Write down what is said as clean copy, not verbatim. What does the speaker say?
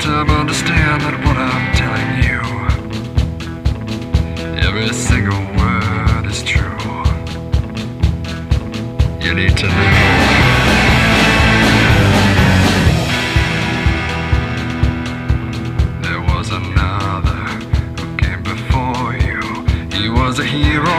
time understand that what I'm telling you, every single word is true. You need to know. There was another who came before you. He was a hero